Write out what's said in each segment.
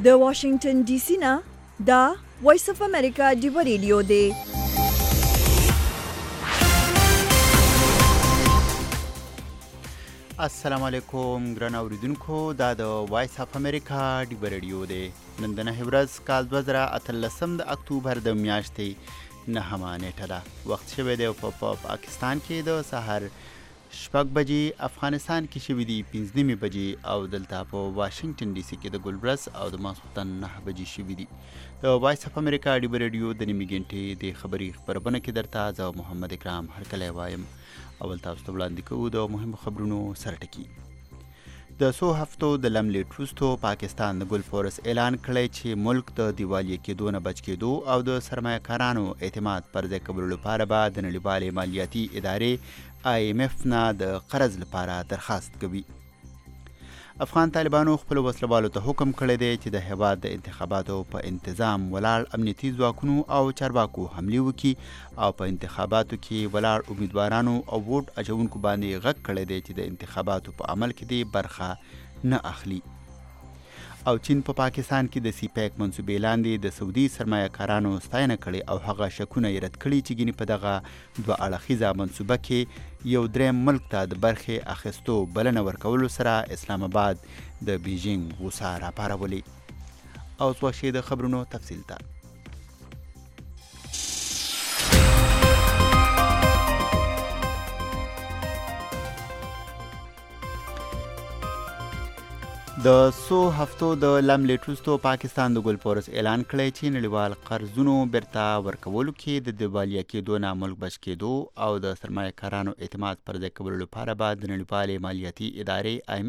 د واشنگټن ډي سي نه دا وایس اف امریکا ډیو ریډیو دی. السلام علیکم ګران اوریدونکو، دا د وایس اف امریکا ډیو ریډیو دی. نن د نهه ورځ کال 2018 د اکتوبر د میاشتې 9 نیټه ده. وخت شوی دی په پاکستان کې د سحر 6 بجې، افغانستان کې شوي دي 5 بجې او دلته په واشنگټن ډي سي کې د ګلبرس او د ماسخوتن 9 بجې شوي دي. د وایس اف امریکا ډیو ریډیو د نیمې ګنټې د خبري خبرونه کې درته زه محمد اکرام هرکلی وایم. اول تاسو ته وړاندې کوو د مهمو خبرونو سرټکي. د څو هفتو د لملیټ وروستو پاکستان د ګلفورس اعلان کړی چې ملک د دیوالیې کېدو نه بچ کېدو او د سرمایه کارانو اعتماد پر ځای کولو لپاره به د نړیوالې مالیاتي ادارې IMF نه د قرض لپاره درخواست کوي. افغان طالبانو خپل وسلوالو ته حکم کړی دی چې د هېواد د انتخاباتو په انتظام ولاړ امنیتي ځواکونو او چارواکو حملې وکړي او په انتخاباتو کې ولاړ امیدوارانو او ووټ اچونکو باندې غږ کړی دی چې د انتخاباتو په عمل کې دې برخه نه اخلي. او چین په پاکستان کې د CPEC منصوبې لاندې د سعودي سرمایه کارانو ستاینه کړې او هغه شکونه یې رد کړي چې ګینې په دغه دوه اړخیزه منصوبه کې یو دریم ملک ته د برخې اخیستو بلنه ورکولو سره اسلام آباد د بیجینګ غوسه راپارولې. او اوس وخت د خبرونو تفصیل ته. د څو هفتو د لملیټ وروستو پاکستان د ګلفورس اعلان کړی چې نړیوال قرضونو بیرته ورکولو کې د دیوالیه کېدو نه ملک بچ کېدو او د سرمایه کارانو اعتماد پر ځای کولو لپاره به د نړیوالې مالیاتي ادارې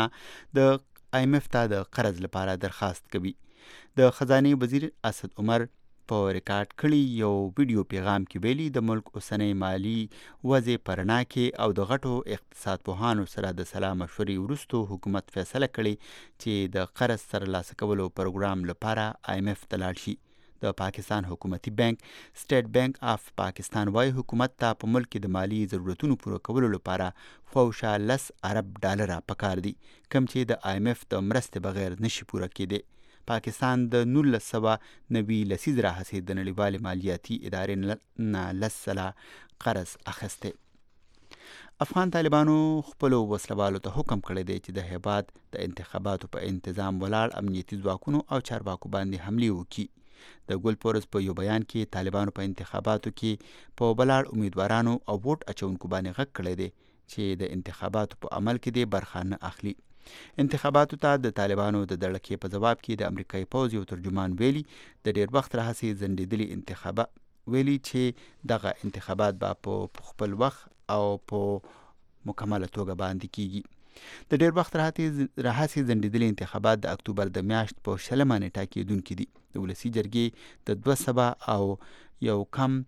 IMF ته د قرض لپاره درخواست کوي. د خزانې وزیر اسد عمر په ریکارډ کړي یو ویډیو پیغام کې ویلي د ملک اوسنۍ مالی وضع په رڼا کې او د غټو اقتصاد پوهانو سره د سلا مشورې وروستو حکومت فیصله کړې چې د قرض ترلاسه کولو پروګرام لپاره IMF ته لاړ شي. د پاکستان حکومتي بانک سټیټ بانک آف پاکستان وايي حکومت ته په ملک کې د مالی ضرورتونو پوره کولو لپاره خواوشا $10 ارب پکار دي، کوم چې د IMF د مرستې بغیر نشي پوره کېدی. پاکستان د 1990 لسیز راهیسې د نړیوالې مالیاتي ادارې نه 10 سله قرض اخیستی. افغان طالبانو خپلو وسلوالو ته حکم کړی دی چې د هېواد د انتخاباتو په انتظام ولاړ امنیتي ځواکونو او چارواکو باندې حملې وکړي. د ګلفورس په یو بیان کې طالبانو په انتخاباتو کې په ولاړ امیدوارانو او ووټ اچونکو باندې غږ کړی دی چې د انتخاباتو په عمل کې دې برخه نه اخلي. انتخاباتو ته د طالبانو د دړکې په جواب کې د امریکایي پوځ یو ترجمان ویلي د ډیر وخت راهیسې ځنډېدلي انتخابات ویلي چې دغه انتخابات به په خپل وخت او په مکمله توګه باندې کیږي. د ډیر وخت راهیسې ځنډېدلي انتخابات د اکتوبر د میاشت په 20 نیټه کېدونکي دي. د ولسي جرګې د 200 او یو کم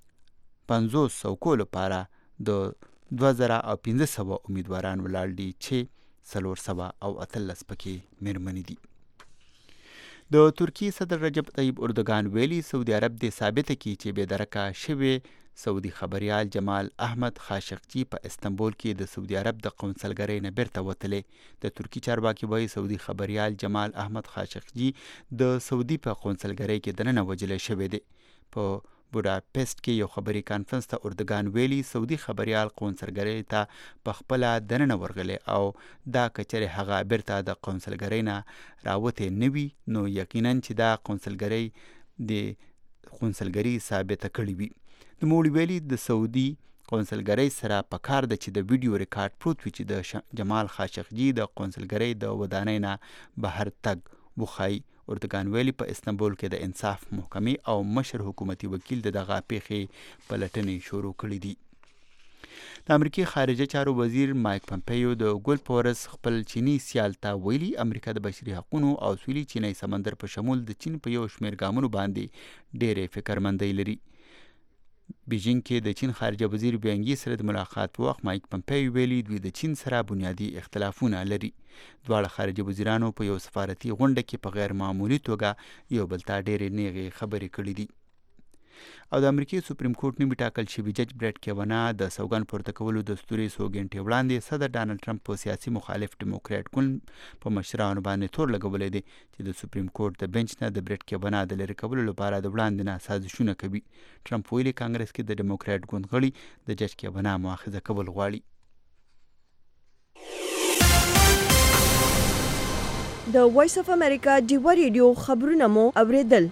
50 څوکو لپاره د 2500 امیدواران ولاړ دي چې 418 پکې میرمنې دي. د ترکیې صدر رجب طیب اردوګان ویلي سعودي عرب دې ثابته کړي چې بېدرکه شوی سعودي خبریال جمال احمد خاشقجي په استنبول کې د سعودي عرب د قونسلګرۍ نه بیرته وتلی. د ترکي چارواکي وایي سعودي خبریال جمال احمد خاشقجي د سعودي په قونسلګرۍ کې دننه وژلی شوی دی. په بوډاپېسټ کې یو خبري کانفرنس ته اردوګان ویلي سعودي خبریال قونسلګرۍ ته په خپله دننه ورغلی او دا کچرې هغه بیرته د قونسلګرۍ نه راوتی نه وي نو یقینا چې دا قونسلګرۍ د قونسلګري ثابته کړې وي. نوموړي ویلي د سعودي قونسلګرۍ سره پکار ده چې د ویډیو ریکارډ پروت وي چې د جمال خاشقجي د قونسلګرۍ د ودانۍ نه بهر تګ وښایي. اردوګان ویلي په استنبول کې د انصاف محکمې او مشر حکومتي وکیل د دغه پیښې پلټنې شروع کړي دي. د امریکای خارجه چارو وزیر مایک پمپیو د ګلفورس خپل چینی سیال ته ویلي امریکا د بشري حقونو او سویلي چینی سمندر په شمول د چین په یو شمېر ګامونو باندې ډېرې فکرمندۍ لري. بیجینګ کې د چین خارجه وزیر وینګي سره د ملاقات په وخت مایک پمپیو ویلي دوی د چین سره بنیادي اختلافونه لري. دواړه خارجه وزیرانو په یو سفارتي غونډه کې په غیر معمولي توګه یو بل ته ډېرې نیغې خبرې کړې دي. او د امریکای سپریم کورټ نوي ټاکل شوي جج بریټ کیوانا د سوګند پورته کولو دستوري څو ګنټې وړاندې صدر ډانلډ ټرمپ په سیاسي مخالف ډیموکراټ ګوند په مشرانو باندې تور لګولی دی چې د سپریم کورټ د بنچ نه د بریټ کیوانا د لرې کولو لپاره د وړاندې نه سازشونه کوي. ټرمپ ویلي کانګرس کې د ډیموکراټ ګوند غړي د جج کیوانا مؤاخذه کول غواړي. د وایس اف امریکا ډیوا ریډیو خبرونه مو اوریدل.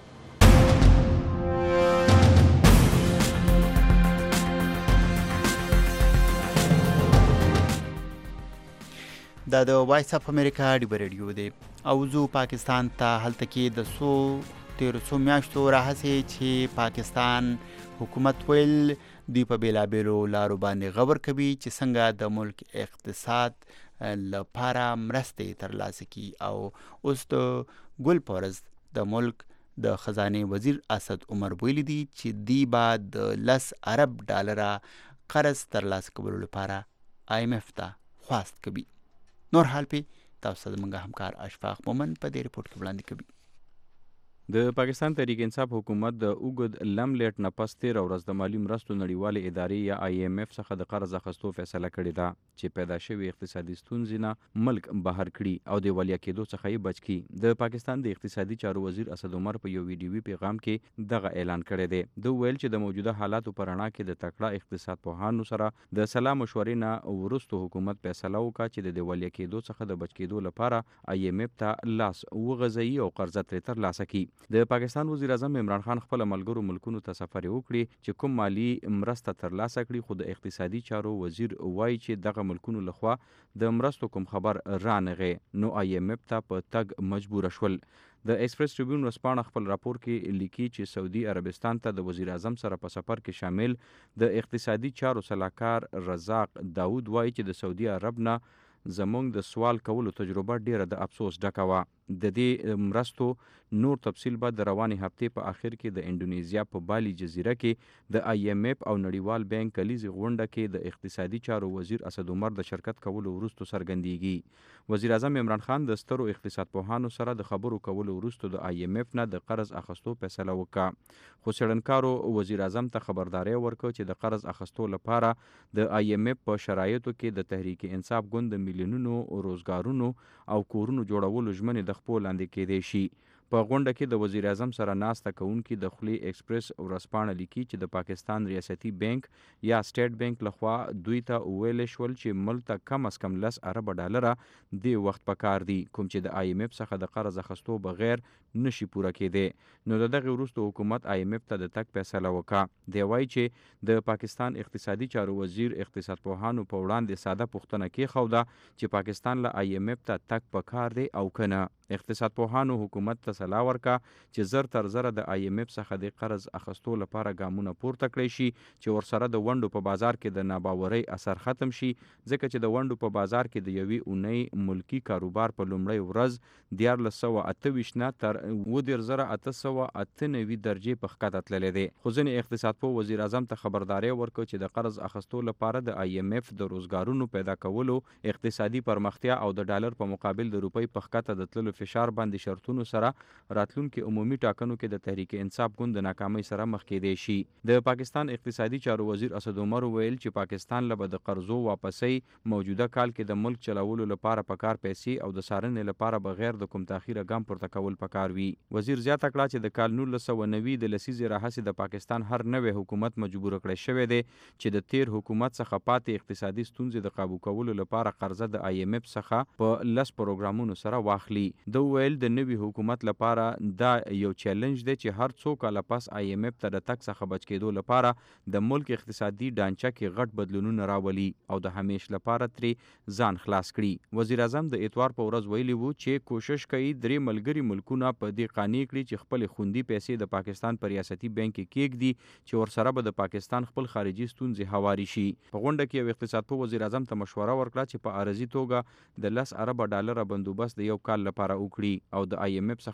دا د وایس اف امریکا ډیوا ریډیو دی او زه پاکستان ته هلته کې د تیرو میاشتو راهسې چې پاکستان حکومت ویل دوی په بیلابیلو لارو باندې غور کوي چې څنګه د ملک اقتصاد لپاره مرستې ترلاسه کړي او اوس د ګل پورز د ملک د خزانه وزیر اسد عمر ویلي دي چې دی به د 10 ارب ډالره قرض ترلاسه کولو لپاره IMF ته خواست کوي. نور حال پی تاسو د منګه همکار اشفاق مومن په دې ریپورت کې وړاندې کوي. د پاکستان تحریک انصاف حکومت د اوږد لملیټ نه پس 13 ورځ د مالی مرستو نړیوالې ادارې یا IMF څخه د قرض اخیستو فیصله کړې ده چې پیدا شوې اقتصادي ستونزې نه ملک بهر کړي او د ولیا کېدو څخه یې بچ کړي. د پاکستان د اقتصادي چارو وزیر اسد عمر په یو ویډیوي پیغام کې دغه اعلان کړی دی. د ویل چې د موجوده حالاتو پر رڼا کې د تکړه اقتصاد پوهانو سره د سلا مشورې نه وروسته حکومت فیصله وکړه چې د ولیا کېدو څخه د بچ کېدو لپاره IMF ته لاس وغځوي او قرضه ترې ترلاسه کړي. د پاکستان وزیر اعظم عمران خان خپل ملګرو ملکونو ته سفر وکړي چې کوم مالی مرسته ترلاسه کړي، خو د اقتصادي چارو وزیر وایي چې دغه ملکونو لخوا د مرستو کوم خبر رانغې نو IMF ته په تګ مجبور شول. د ایکسپریس ټریبیون ورځپاڼه خپل راپور کې لیکي چې سعودي عربستان ته د وزیر اعظم سره په سفر کې شامل د اقتصادي چارو سلاکار رزاق داود وایي چې د سعودي عرب نه زمونږ د سوال کولو تجربه ډیره د افسوس ډکه وه. د دې مرستو نور تفصیل به د روانې هفتې په آخر کې د انډونیزیا په بالی جزیره کې د IMF او نړیوال بانک کلیزي غونډه کې د اقتصادي چارو وزیر اسد عمر د شرکت کولو وروسته څرګندېږي. وزیر اعظم عمران خان د سترو اقتصاد پوهانو سره د خبرو کولو وروسته د IMF نه د قرض اخیستو فیصله وکړه، خو څېړنکارو وزیر اعظم ته خبرداری ورکړه چې د قرض اخیستو لپاره د IMF په شرایطو کې د تحریک انصاف ګوند د میلیونونو روزګارونو او کورونو جوړولو ژمنې د خپل لاندې کېدای شي. په غونډه کې د وزیر اعظم سره ناسته کوونکي د خلی ایکسپریس ورځپاڼه لیکي چې د پاکستان ریاستي بانک یا سټیټ بانک لخوا دوی ته ویل شول چې ملک ته کم از کم 10 ارب ډالره د وخت پکار دي کوم چې د IMF څخه د قرض اخیستو بغیر نشي پوره کېدی. نو دغه وروسته حکومت IMF ته د تک فیصله وکړه. دی وایي چې د پاکستان اقتصادي چارو وزیر اقتصاد پوهانو په وړاندې ساده پوښتنه کېښوده چې پاکستان له IMF ته تک پکار دی او کنه. اقتصاد پوهانو حکومت ته سلاح ورکړه چې زر تر زره د IMF څخه د قرض اخیستو لپاره ګامونه پورته کړی شي چې ورسره د ونډو په بازار کې د ناباورۍ اثر ختم شي، ځکه چې د ونډو په بازار کې د یوې اونۍ ملکی کاروبار په لومړۍ ورځ 1428 نه تر 12898 درجې په ښکته تللی دی. خو ځینې اقتصاد پوه وزیر اعظم ته خبرداری ورکړ چې د قرض اخیستو لپاره د IMF د روزګارونو پیدا کولو، اقتصادي پرمختیا او د ډالر په مقابل د روپۍ په ښکته د تللو فشار باندې شرطونو سره راتلونکي عمومي ټاکنو کې د تحریک انصاف ګوند د ناکامۍ سره مخ کېدی شي. د پاکستان اقتصادي چارو وزیر اسد عمر ویل چې پاکستان له د قرضو واپسۍ موجوده کال کې د ملک چلولو لپاره پکار پیسې او د څارنې لپاره بغیر د کوم تاخیره ګام پورته کول پکار وي. وزیر زیاته کړه چې د کال 1990 د لسیزې راهیسې د پاکستان هر نوې حکومت مجبور کړی شوی دی چې د تیر حکومت څخه پاتې اقتصادي ستونزې د قابو کولو لپاره قرضه د IMF څخه په 10 پروګرامونو سره واخلي. د ویل د نوي حکومت لپاره دا یو چیلنج دی چې هر څو کاله پس IMF ته د تک څخه بچ کېدو لپاره د ملک اقتصادي ډانچه کې غټ بدلونونه راولي او د همیش لپاره ترې ځان خلاص کړي. وزیر اعظم د اتوار په ورځ ویلي وو چې کوشش کوي درې ملګري ملکونه په دې قانع کړي چې خپل خوندي پیسې د پاکستان په ریاستي بانک کې کېږدي چې ورسره به د پاکستان خپل خارجي ستونزې هواري شي. په غونډه کې یو اقتصاد پوه وزیر اعظم ته مشوره ورکړه چې په عارضي توګه د 10 ارب ډالر بندوبست د یو کال لپاره وکړي او د IMF څخه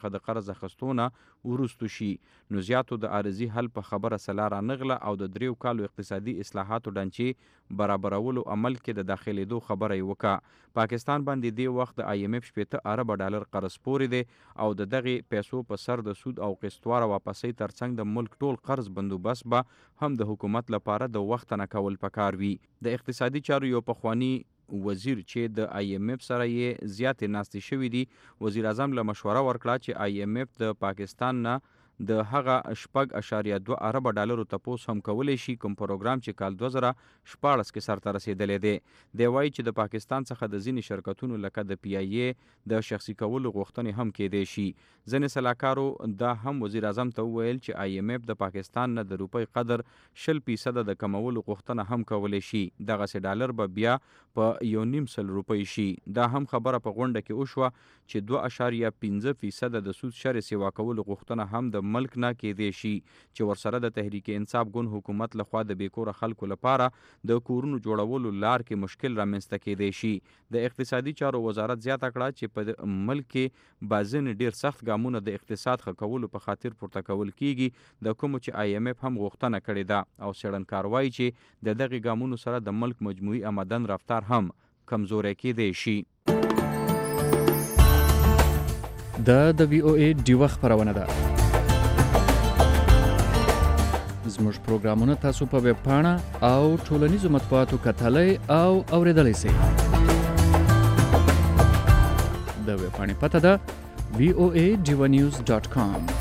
څخه د قرض اخیستونه وروستو شي. نو زیاتو د عارضي حل په خبره سلاره نغله او د 3 کالو اقتصادي اصلاحاتو ډانچې برابرولو عمل کې د داخلېدو خبره یې وکړه. پاکستان باندې دې وخت د IMF 80 ارب ډالر قرض پورې دی او د دغې پیسو په سر د سود او قسطواره واپسۍ ترڅنګ د ملک ټول قرض بندوبست به هم د حکومت لپاره د وخت نه کول پکار وي. د اقتصادي چارو یو پخوانی وزیر چې د IMF سره یې زیاتې ناستې شوي دي، وزیر اعظم له مشوره ورکړه چې IMF د پاکستان نه د هغه 6.2 ارب ډالرو تپوس هم کولی شي کوم پروګرام چې کال 2014 کې سرته رسېدلی دی. دی وایي چې د پاکستان څخه د ځینې شرکتونو لکه د PIA د شخصي کولو غوښتنې هم کېدی شي. ځینې سلاکارو دا هم وزیر اعظم ته وویل چې IMF د پاکستان نه د روپۍ قدر 20% د کمولو غوښتنه هم کولی شي. دغسې ډالر به بیا په 1.5 روپۍ شي. دا هم خبره په غونډه کې وشوه چې 2.15% د سود شر سیوا کولو غوښتنه هم د ملک نه کېدی شي چې ورسره د تحریک انصاف ګوند حکومت لخوا د بیکوره خلکو لپاره د کورونو جوړولو لار کې مشکل رامنځته کېدی شي. د اقتصادي چارو وزارت زیاته کړه چې په ملک کې بعضې ډیر سخت ګامونه د اقتصاد ښه کولو په خاطر پورته کول کیږي، د کومو چې IMF هم غوښتنه کړې ده او څېړنکار وایي چې د دغې ګامونو سره د ملک مجموعي آمدن رفتار هم کمزوری کېدی شي. د VOA ډیوه خپرونه ده. زموږ پروګرامونه تاسو په ویب پاڼه او ټولنیزو مطبوعاتو کتلی او اوریدلی سئ. د ویب پاڼې پته ده voaDivanews.com.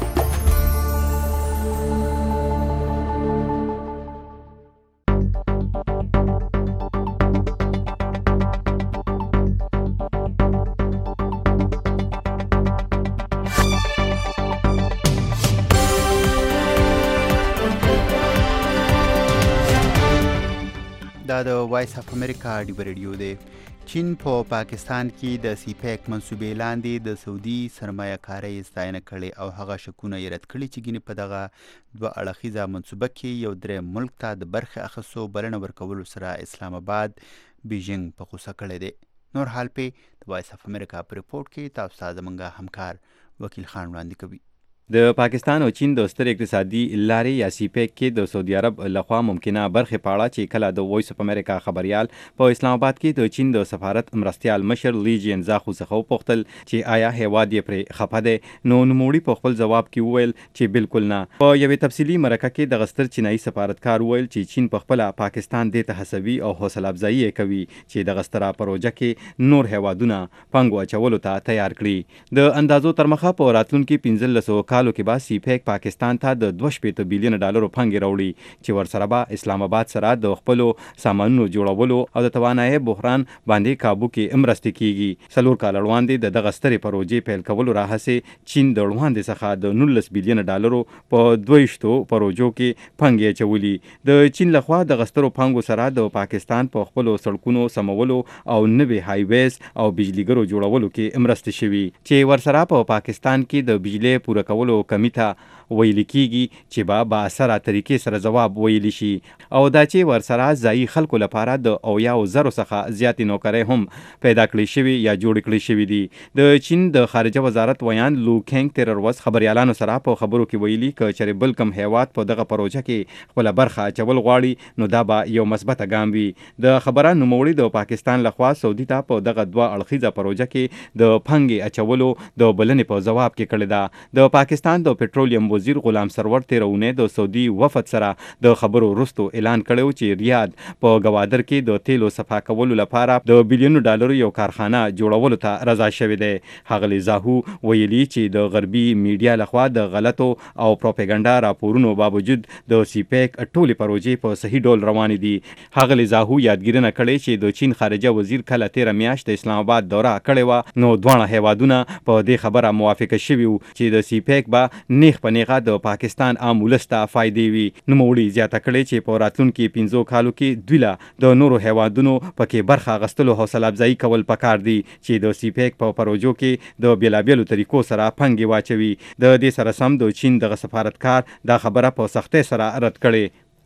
دا د وایس اف امریکا ډیو ریډیو دی. چین په پاکستان کې د CPEC منصوبې لاندې د سعودي سرمایه کارۍ ستاینه کړې او هغه شکونه یې رد کړي چې ګینې په دغه 2 اړخیزه منصوبه کې یو دریم ملک ته د برخې اخیستو بلنه ورکولو سره اسلام آباد بیجینګ په غوسه کړی دی. نور حال په د وایس اف امریکا په ریپورټ کې تاسو ته زموږ همکار وکیل خان وړاندې کوي. د پاکستان او چین د ستر اقتصادي لارې یا CPEC کې د سعودي عرب لخوا ممکنه برخې په اړه چې کله د وایس اف امریکا خبريال په اسلام آباد کې د چین د سفارت مرستیال مشر لی جینزاخو څخه وپوښتل چې آیا هیواد یې پرې خفه دی، نو نوموړي په خپل ځواب کې وویل چې بالکل نه. په یوې تفصیلي مرکه کې د غستر چینایي سفارتکار وویل چې چین په خپل پاکستان دې ته هڅوي او حوصله افزایی کوي چې د غستره پروژه کې نور هیوادونه پنګ واچولو ته تیار کړي. د اندازو تر مخه په راتلونکي 15 کالو کې به CPEC پاکستان ته د 2.5 بلین ډالرو پنګ راوړي چې ورسره به اسلام آباد سره د خپل سامانونو جوړولو او د توانایي بحران باندې کابو کې مرسته کیږي. 4 کال وړاندې د دغه سترې پروژې پیل کولو راهسې چین د وړاندې څخه د 19 بلین ډالرو په 2 پروژو کې پنګ اچولي. د چین لخوا د غسترو پنګو سره د پاکستان په خپل سړکونو سمولو او نوي هایویز او بجلیګرو جوړولو کې مرسته شوي چې ورسره په پاکستان کې د بجلی پوره کولو کمیته ویل کیږي چې با اثر طریقې سره جواب ویل شي او دا چې ورسره ځای خلکو لپاره د 100,000 څخه زیات نوکرۍ هم پیدا کړې شوي یا جوړ کړې شوي دي. د چین د خارجه وزارت ویان لو کینګ تیر ورځ خبريالانو سره په خبرو کې ویلي چې بل کم هیواد په دغه پروژه کې خپل برخه اچول غواړي نو دا به یو مثبت ګام وي. د خبره نوموړي د پاکستان لخوا سعودي ته په دغه 2 اړخیزه پروژه کې د پنګ اچولو د بلنې په جواب کې کړی ده. د پاکستان د پټرولیم وزیر غلام سرور تیرونه د سعودي وفد سره د خبرو وروسته اعلان کړو چې ریاض په گوادر کې د تیلو صفا کولو لپاره د بلیونو ډالرو یو کارخانه جوړولو ته رضا شوی دی. هغه زاهو ویلي چې د غربي میډیا لخوا د غلطو او پروپاګاندا راپورونو باوجود د CPEC ټولې پروژې په صحیح ډول روانې دي. هغه زاهو یادګیرنه کړې چې د چین خارجه وزیر کله 13 میاشت د اسلام آباد دوره کړې و نو دوه هیوادونه په دې خبره موافقه شوي چې د CPEC به نیغ په نیغه د پاکستان عام ولس ته فائدې وي. نوموړي زیاته کړې چې په راتلونکي 15 کالو کې دوی له د نورو هیوادونو پکې برخه اخیستلو حوصله افزایی کول پکار دي چې د CPEC په پروژو کې د بیلابیلو طریقو سره پنګ واچوي. د دې سره سم د چین دغه سفارتکار دا خبره په سختۍ سره رد کړې.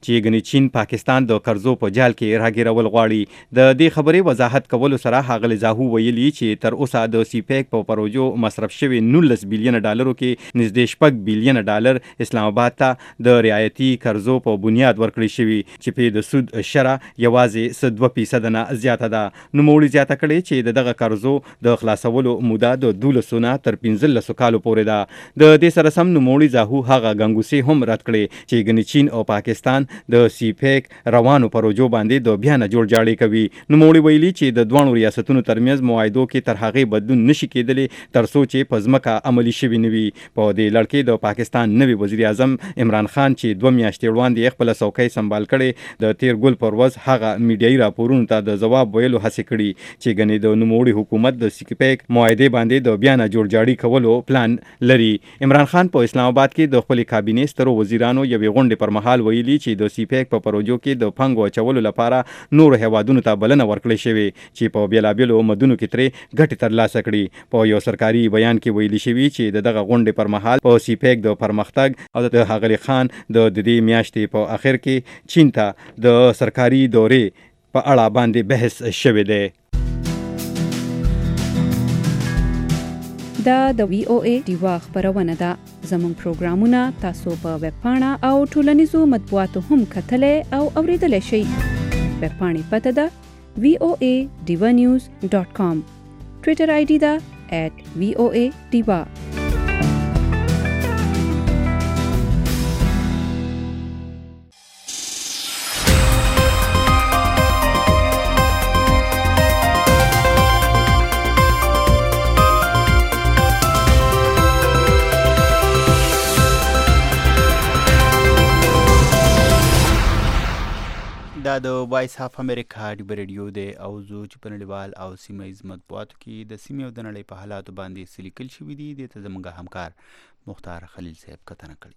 چې ګنې چین پاکستان د قرضو په جال کې راګیرول غواړي. د دې خبرې وضاحت کولو سره ښاغلي زاهو ویلي چې تر اوسه د سیپیک په پروژو مصرف شوي 19 بلین ډالرو کې نږدې 6 بلین ډالر اسلام آباد ته د رعایتي قرضو په بنیاد ورکړي شوي چې په د سود شرح یوازې 2% نه زیاته ده. نوموړي زیاته کړې چې دغه قرضو د خلاصولو موده د 12 نه تر 15 کالو پورې ده. د دې سره سم نوموړي زاهو هغه ګنګوسې هم رد کړې چې ګنې چین او پاکستان د سیپیک روانو پروژو باندې د بیا نه جوړ جاړی کوي. نوموړي ویلي چې د دوه ریاستونو ترمنځ معاهدو کې تر هغې بدلون نشي کېدلی تر څو چې په ځمکه عملي شوي نه وي. په دې لړ کې د پاکستان نوي وزیر اعظم عمران خان چې 2 میاشتې وړاندې خپله څوکۍ سنبال کړې د تیر ګل پر ورځ هغه میډیایي راپورونو ته د ځواب ویلو هڅې کړي چې ګنې د نوموړي حکومت د سیپیک معاهدې باندې د بیا نه جوړ جاړی کولو پلان لري. عمران خان په اسلام آباد کې د خپل کابینې سترو وزیرانو یوې غونډې پر مهال ویلي چې د سیپیک په پروژو کې د پانګو اچولو لپاره نورو هیوادونو ته بلنه ورکړل شوې چې په بېلابېلو مدونو کې ترې ګټې ترلاسه کړي. په یو سرکاري بیان کې ویلي شوي چې د دغه غونډې پر مهال په سیپیک د پرمختګ او د ښاغلي خان د دې میاشتې په اخر کې چین ته د سرکاري دورې په اړه باندې بحث شوی دی. دا د وی او ای ډیوا خبرونه ده. زموږ پروګرامونه تاسو په ویب پاڼه او ټولنیزو مطبوعاتو هم کتلی او اوریدلی شئ. ویب پاڼې پته ده voa.divanews.com. ټویټر آی ډي ده @voa diva. دا د وایس اف امریکا ډیبر ریډیو دی او زه چې په نړیوال او سیمه ییز مطبوعاتو کې د سیمې او د نړۍ په حالاتو باندې څه لیکل شوي دي دې ته زموږ همکار مختار خلیل صاحب کتنه کړې.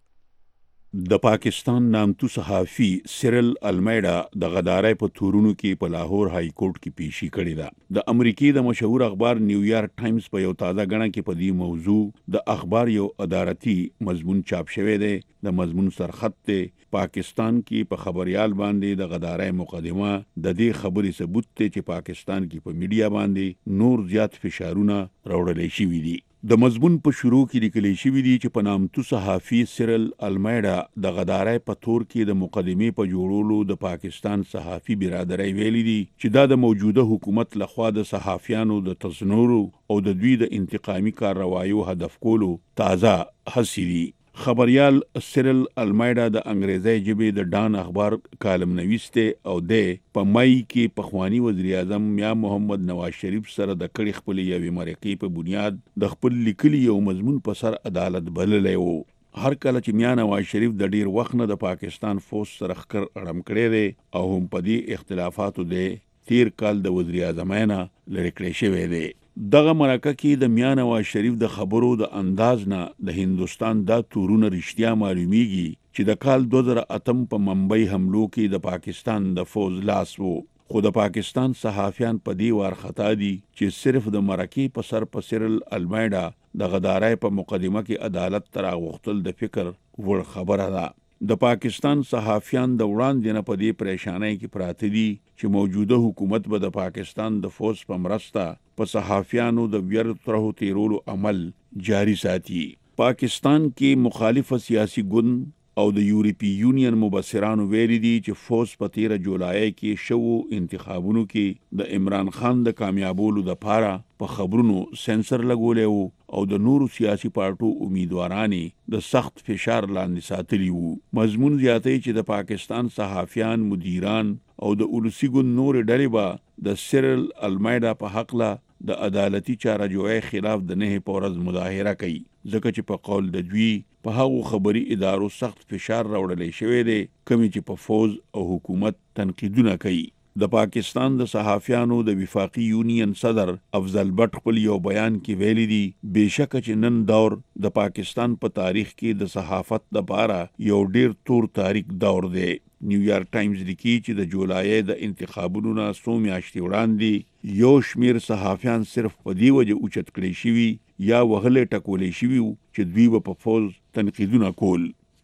د پاکستان نامتو صحافي سیرل المیډا د غدارۍ په تورونو کې په لاهور های کورټ کې پیشي کړې ده. د امریکای د مشهور اخبار نیویارک ټایمز په یو تازه غڼه کې په دې موضوع د اخبار یو ادارتي مضمون چاپ شوی دی. د مضمون سرخط دی پاکستان کې په خبريال باندې د غدارۍ مقدمه د دې خبرې ثبوت دی چې پاکستان کې په میډیا باندې نور زیات فشارونه راوړل شوي دي. د مضمون په شروع کې لیکل شوی دی چې په نامتو صحافي سیرل المیډا د غدارۍ په تور کې د مقدمې په جوړولو د پاکستان صحافي برادرۍ ویلي دي چې دا د موجوده حکومت لخوا د صحافیانو د تزنورو او د دوی د انتقامي کارروایو هدف کولو تازه هڅې دي. خبريال سیرل المیډا د انګریزي ژبې د ډان اخبار کالم نویس دی او د په مای کې پخوانی وزیر اعظم میا محمد نواز شریف سره د کړي خپل یوې مرکې په بنیاد د خپل لیکلي یو مضمون په سر عدالت بللی وو. هر کله چې میا نواز شریف د ډیر وخت نه د پاکستان فوج سره خکر اړم کړی دی او هم په دې اختلافاتو دی تیر کال د وزیر اعظمانه لری کړی شوی دی. دغه مرکه کې د میا نواز شریف د خبرو د انداز نه د هندستان دا تورونه رښتیا معلومیږي چې د کال 2008 په ممبئی حملو کې د پاکستان د فوج لاس وو. خو د پاکستان صحافیان په دې وارخطا دي چې صرف د مرکې په سر په سیرل المیډا د غدارۍ په مقدمه کې عدالت تر غوښتل د فکر وړ خبره ده. د پاکستان صحافیان د وړاندې نه په دې پریشانۍ کې پراته دي چې موجوده حکومت به د پاکستان د فوج په مرسته په صحافیانو د ویر ترهو تیرولو عمل جاری ساتي. پاکستان کې مخالف سیاسي ګوند او د یورپی یونین مبصرانو ویلي دي چې فوج په 13 جولای کې شوو انتخابونو کې د عمران خان د کامیابولو لپاره په خبرونو سنسر لګولې او د نورو سیاسي پارټو امیدوارانې د سخت فشار لاندې ساتلی وو. مضمون زیاتوي چې د پاکستان صحافیان، مدیران او د اولسي ګوند نور ډلې به د سیرل المیډا په حق له د عدالتي چارهجوۍ خلاف د 9 پورز مظاهره کوي ځکه چې په قول د دوی په هغو خبري ادارو سخت فشار راوړل شوی دی کومې چې په فوج او حکومت تنقیدونه کوي. د پاکستان د صحافیانو د وفاقي یونین صدر افضل بټ خپل یو بیان کې ویلي دي بهشکه چې نن دور د پاکستان په تاریخ کې د صحافت لپاره یو ډیر تور تاریخ دور دی. نیویارک ټایمز لیکي چې د جولای د انتخابونو نه څو میاشتې وړاندې یو شمیر صحافیان صرف په دې وجه اوچت کړي شوي یا وهلې ټکولې شوي چې دوی په فوج تنقیدونه کول.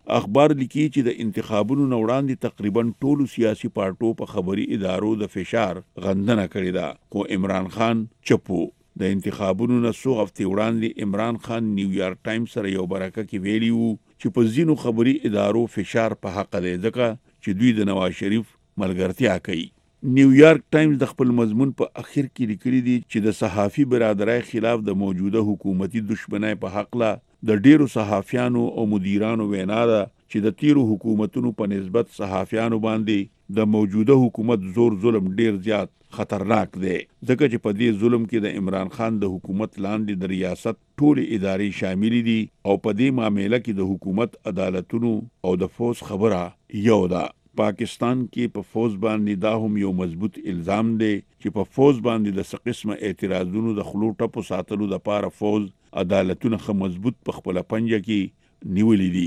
اخبار لیکي چې د انتخابونو نه وړاندې تقریبا ټولو سیاسي پارټو په خبري ادارو د فشار غندنه کړې ده، خو عمران خان چپو. د انتخابونو نه څو هفتې وړاندې عمران خان نیویارک ټایمز سره یو برکه کې ویلي وو چې په ځینو خبري ادارو فشار په حق دی ځکه چې دوی د نواز شریف ملګرتیا کوي. نیویارک ټایمز د خپل مضمون په اخر کې لیکلي دي چې د صحافي برادرۍ خلاف د موجوده حکومتي دشمنۍ په حق لا د ډیرو صحافیانو او مدیرانو وینا ده چې د تیرو حکومتونو په نسبت صحافیانو باندې د موجوده حکومت زور ظلم ډیر زیات خطرناک دی ځکه چې په دې ظلم کې د عمران خان د حکومت لاندې د ریاست ټول ادارې شامل دي او په دې معاملې کې د حکومت عدالتونو او د فوز خبره یو ده. پاکستان کې په فوز باندې دا هم یو مضبوط الزام دی چې په فوز باندې د څه قسمه اعتراضونو د خلو ټپو ساتلو د پاره فوز عدالتونه خو مضبوط په خپل پنجه کې نیولې دي.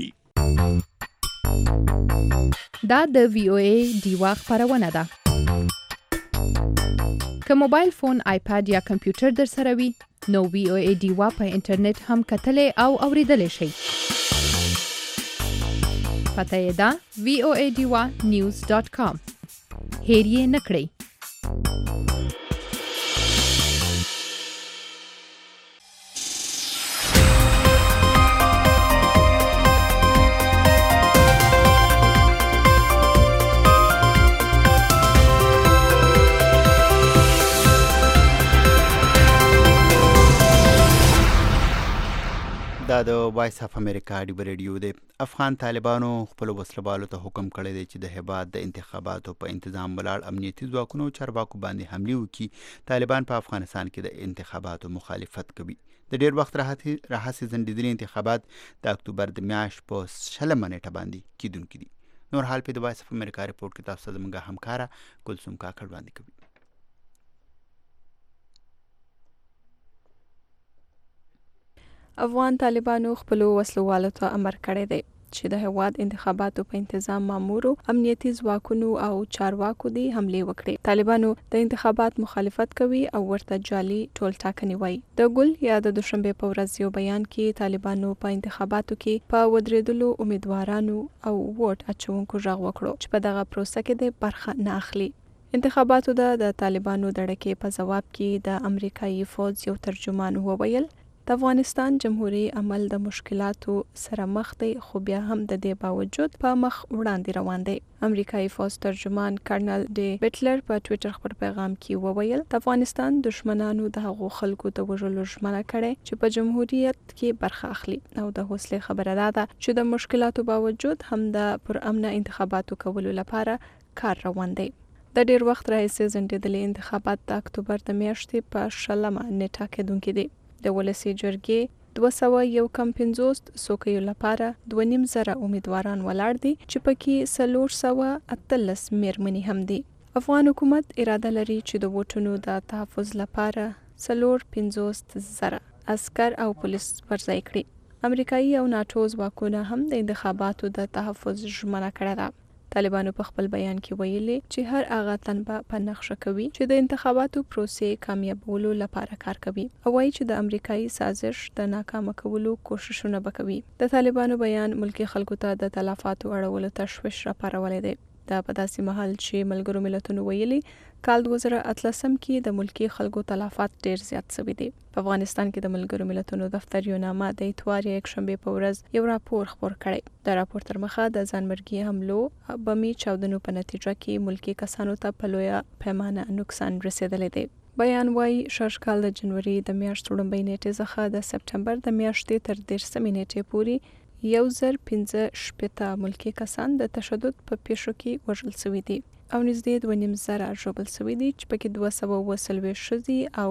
دا د وی او ای دیوا خبرونه ده. که موبایل فون، آیپاد یا کمپیوټر در سره وي نو وی او ای دیوا په انټرنیټ هم کتلې او اوریدلې شي. پته یې ده voadiwa.news.com. هیر یې نه کړئ. دا د وایس اف امریکا ډیو ریډیو دی. افغان طالبانو خپل وسلوالو ته حکم کړی دی چې د هیواد د انتخاباتو په انتظام ولاړ امنیتي ځواکونو چارواکو باندې حمله وکړي. طالبان په افغانستان کې د انتخاباتو مخالفت کوي. د ډیر وخت راهیسې ځنډیدلي انتخابات د اکتوبر د میاشتې په 20 نیټه باندې کیدونکي دي. نور حال په د وایس اف امریکا رپورټ کې تاسو زموږ همکاره کلثوم کاکړ وړاندې کوي. افغان طالبانو خپلو وسلوالو ته امر کړی دی چې د هواد انتخاباتو په انتظام مامورو، امنیتي ځواکونو او چارواکو دي حمله وکړي. طالبانو د انتخابات مخالفت کوي او ورته جعلي ټولټاکنې وایي. د ګل یا د دوشنبه په ورځ یو بیان کې طالبانو په انتخاباتو کې په ودرېدلو امیدوارانو او ووټ اچونکو غږ وکړو چې په دغه پروسه کې د برخه نه اخلي. انتخاباتو د طالبانو د ډکې په جواب کې د امریکایي فوج یو ترجمان وویل د افغانستان جمهوریت عمل د مشکلاتو سره مخ دی، خو بیا هم د دې باوجود په مخ وړاندې روان دی. امریکایي فوج ترجمان کرنل ډي بیټلر په ټوئیټر خبر پیغام کې وویل د افغانستان دشمنانو د هغو خلکو د وژلو ژمنه کړې چې په جمهوریت کې برخه اخلي او د حوصلې خبره ده چې د مشکلاتو باوجود هم د پرامن انتخاباتو کولو لپاره کار روان دی. د ډیر وخت راهیسې ځنډیدلي انتخابات د اکتوبر د میاشتې په 20 نیټه کېدونکي دي. د ولسي جرګې 251 څوکیو لپاره 2.5 امیدواران ولاړ دي چې پکې 413 میرمنې هم دي. افغان حکومت اراده لري چې د ووټونو د تحفظ لپاره 450,000 عسكر او پولیس ورځای کړي. امریکایي او ناتو ځواکونه هم د انتخاباتو د تحفظ ژمنه کړې ده. طالبانو په خپل بیان کې ویلي چې هر هغه تن په نقشه کوي چې د انتخاباتو پروسې کامیابولو لپاره کار کوي او وایي چې د امریکایي سازش د ناکام کولو کوششونه وکوي. د طالبانو بیان ملکی خلکو ته د تلفاتو اړولو تشویش راپارولې دی. دا په داسې مهال چې ملګرو ملتونو ویلي کال 2018 کې د ملکی خلکو تلفات ډیر زیات شوي دي. په افغانستان کې د ملګرو ملتونو دفتر یو نامه د اتوار یک شنبه په ورځ یو راپور خپور کړی. د راپور تر مخه د ځانمرګي حملو بمي چاودنو په نتیجه کې ملکی کسانو ته په لویه پیمانه نقصان رسیدلی دی. بیان وايي شش کال د جنوري د میاشتې لومړۍ نیټې څخه د سپټمبر د میاشتې تر 13 نیټې پورې 1,015 ملکی کسان د تشدد په پیښو کې وژل شوي دي او نږدې 2,500 ژوبل شوي دي چې پکې 240 ښځې او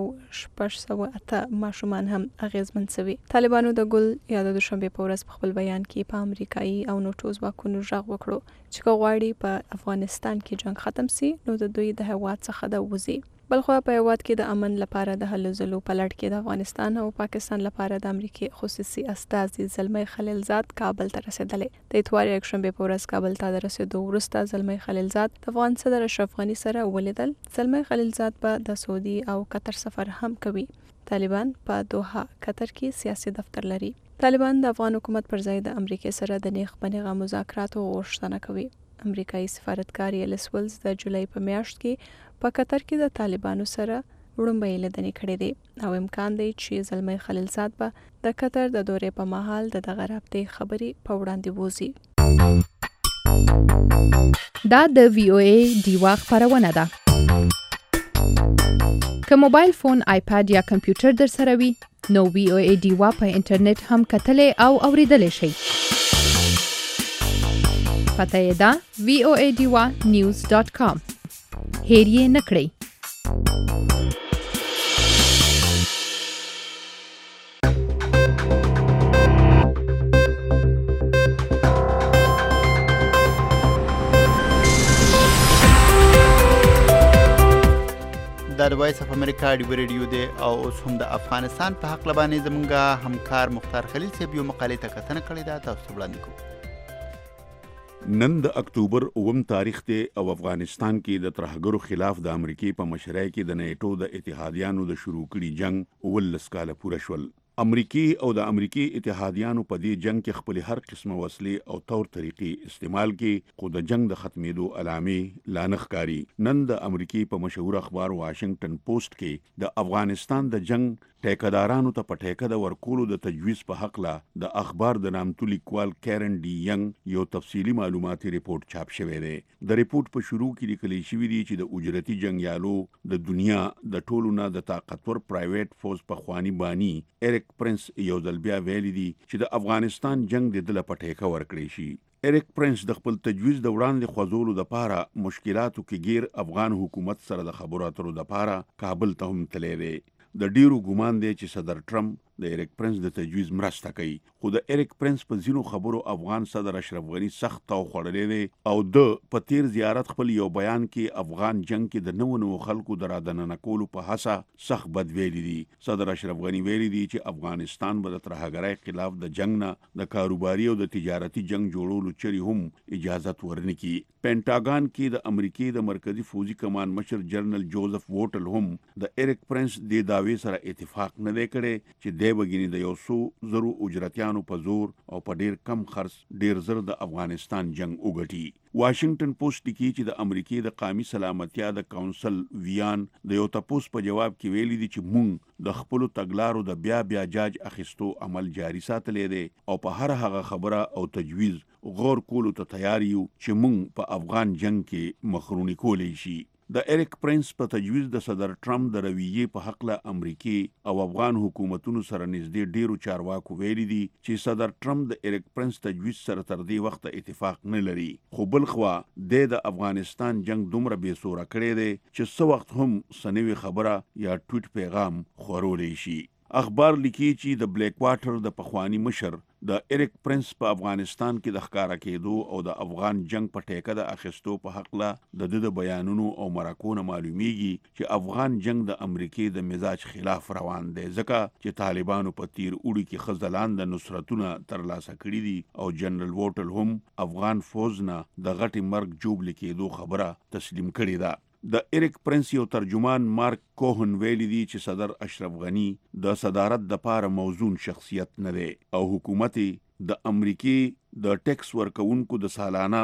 608 ماشومان هم اغیزمن شوي. طالبانو د ګل یا د دوشنبه په ورځ په خپل بیان کې په امریکایي او ناتو ځواکونو غږ وکړو چې که غواړي په افغانستان کې جنگ ختم شي نو د دوی د هیواد څخه د وځي. بلخو په هیواد کې د امن لپاره د هلو ځلو په لړ کې د افغانستان او پاکستان لپاره د امریکای خصوصي استازي زلمی خلیلزاد کابل ته رسیدلی. د اتوار یک شنبه په ورځ کابل ته د رسیدو وروسته زلمی خلیلزاد د افغان صدر اشرف غنی سره ولیدل. زلمی خلیلزاد په د سعودي او قطر سفر هم کوي. طالبان په دوحه قطر کې سیاسي دفتر لري. طالبان د افغان حکومت پر ځای د امریکا سره د نیغ په نیغه مذاکراتو غوښتنه کوي. امریکایي سفارتکار ایلیس ولز د جولای په میاشت کې په قطر کې د طالبانو سره وړومبۍ لیدنې کړې دي او امکان دی چې زلمی خلیلزاد به د قطر د دورې په مهال د دغه رابطې خبرې په وړاندې بوزي. دا د VOA ډیوا خبرونه ده. که موبایل فون، آیپاد یا کمپیوټر در سره وي نو VOA ډیوا په انټرنیټ هم کتلی او اوریدلی شئ. پته یې ده voadiwa.news.com. هیر یې نه کړئ. دا د وایس اف امریکا ډیو ریډیو دی او اوس هم د افغانستان په حق لبانې زمونږ همکار مختار خلیل صاحب یو مقالې ته کتنه کړې ده، تاسو ته وړاندې کوو. نن د اکتوبر 9 تاریخ دی او افغانستان کې د ترهګرو خلاف د امریکای په مشرۍ کې د نیټو د اتحادیانو د شروع کړي جنگ 19 کاله پوره شول. امریکای او د امریکای اتحادیانو په دې جنگ کې خپل هر قسمه وسلې او تور طریقې استعمال کې خو د جنگ د ختمېدو علامې لا نه ښکاري. نن د امریکای په مشهور اخبار واشنگټن پوسټ کې د افغانستان د جنگ ټیکدارانو ته په ټیکه د ورکولو د تجویز په حق لا د اخبار د نامتو لیکوال کیرن ډي ینګ یو تفصیلی معلوماتي ریپورت چاپ شوی دی. د ریپورت په شروع کې لیکل شوی دی چې د اجرتي جنگیالو د دنیا د ټولو نه د طاقتور پرایویټ فوز په خوانی بانی ایرک پرنس یو ځل بیا ویلي دي چې د افغانستان جنگ د دله په ټیکه ورکړی شي. ایرک پرنس د خپل تجویز د وړاندې خوځولو د پاره مشکلاتو کې غیر افغان حکومت سره د خبرو اترو د پاره کابل ته هم تللی دی. د ډیرو ګمان دی چې صدر ټرمپ د ایرک پرنس د تجویز مرسته کوي، خو د ایرک پرنس په ځینو خبرو افغان صدر اشرف غنی سخت تاو خوړلی دی او د په تیر زیارت خپل یو بیان کې افغان جنگ کې د نوو خلکو د رادننه کولو په هڅه سخت بد ویلي دي. صدر اشرف غنی ویلي دي چې افغانستان به د ترهګرۍ خلاف د جنگ نه د کاروباري او د تجارتي جنگ جوړولو چری هم اجازت ورنکي. پینټاګان کې د امریکای د مرکزی فوجي کمان مشر جنرال جوزف ووټل هم د ایرک پرنس د داوی سره اتفاق نه دی کړی چې دی وګینی د یو څو زرو اجرتیانو په زور او په ډیر کم خرڅ ډیر زر د افغانستان جنگ وګټي. واشنگټن پوسټ لیکي چې د امریکای د قومي سلامتیا د کونسل ویان د یو تپوس په جواب کې ویلي دي چې مونږ د خپل تګلارو د بیا جاج اخیستو عمل جاري ساتلې دي او په هر هغه خبره او تجویز غور کولو ته تیار یو چې مونږ په افغان جنگ کې مخرونی کولی شي. د ایرک پرنس په تجویز د صدر ټرمپ د رویې په حق له امریکای او افغان حکومتونو سره نږدې ډیرو چارواکو ویلي دي چې صدر ټرمپ د ایرک پرنس تجویز سره تر دې وخت اتفاق نه لري، خو بل خوا د افغانستان جنگ دومره بې سوره کړی دی چې څه وخت هم سنوي خبره یا ټویټ پیغام خورولی شي. اخبار لیکي چې د بلیک واټر د پخوانی مشر د ایرک پرنس په افغانستان کې د ښکارا کېدو او د افغان جنگ په ټیکه د اخیستو په حق له د بیانونو او مرکونه معلومیږي چې افغان جنگ د امریکای د مزاج خلاف روان دی، ځکه چې طالبانو په تیر اوړي کې خزلان د نصرتونه ترلاسه کړي دي او جنرال ووټل هم افغان فوز نه د غټي مرګ جوړ لیکېدو خبره تسلیم کړې ده. د ایرک پرنس یو ترجمان مارک کوهن ویلی دی چې صدر اشرف غنی د صدارت د پاره موزون شخصیت نه دی او حکومت د امریکای د ټیکس ورکونکو د سالانه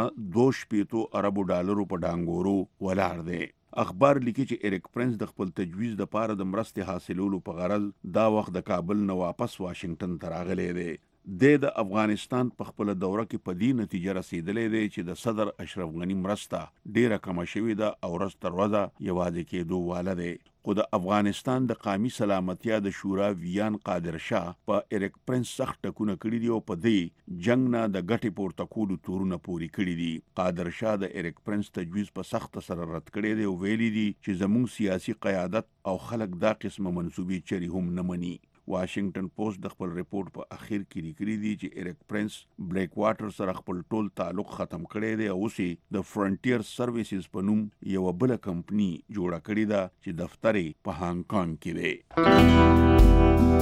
2.5 اربو ډالرو په ډانګورو ولاړ دی. اخبار لیکي چې ایرک پرنس د خپل تجویز د پاره د مرستې حاصلولو په غرض دا وخت د کابل نه واپس واشنگټن ته راغلی دی. د افغانستان په خپل دوره کې په دې نتیجه رسیدلې دی چې د صدر اشرف غنی مرسته ډیره کم شوې ده او ورځ تر ورځې یوازې کېدو واله دی. خو د افغانستان د قومي سلامتیا د شورا ویان قادر شاه په ایرک پرنس سخت ټکونه کړي دي او په دې جنگ نه د ګټې پورته کولو تورونه پوری کړي دي. قادر شاه د ایرک پرنس تجویز په سخت سره رد کړی دی او ویلي دي چې زموږ سیاسي قیادت او خلک دا قسمه منسوبې چری هم نه مني. واشنگټن پوسټ د خپل ریپورت په اخر کې لیکلي دي چې ایرک پرنس بلیک واټر سره خپل ټول تعلق ختم کړی دی او اوس د فرنټیر سرویسز په نوم یو بل کمپنی جوړه کړې ده چې دفتر په هانګ کانګ کې دی.